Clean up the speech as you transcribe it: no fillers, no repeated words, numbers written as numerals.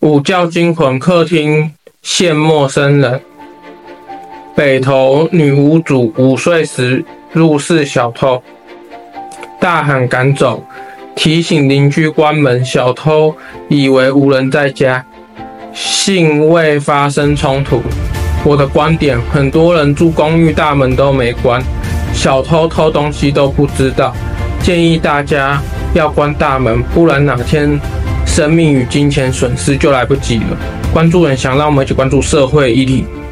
午觉惊魂客厅现陌生人。北投女屋主午睡时入室小偷，大喊赶走，提醒邻居关门，小偷以为无人在家，幸未发生冲突。我的观点，很多人住公寓大门都没关，小偷偷东西都不知道，建议大家要关大门，不然哪天生命与金钱损失就来不及了。关注人想让我们一起关注社会议题。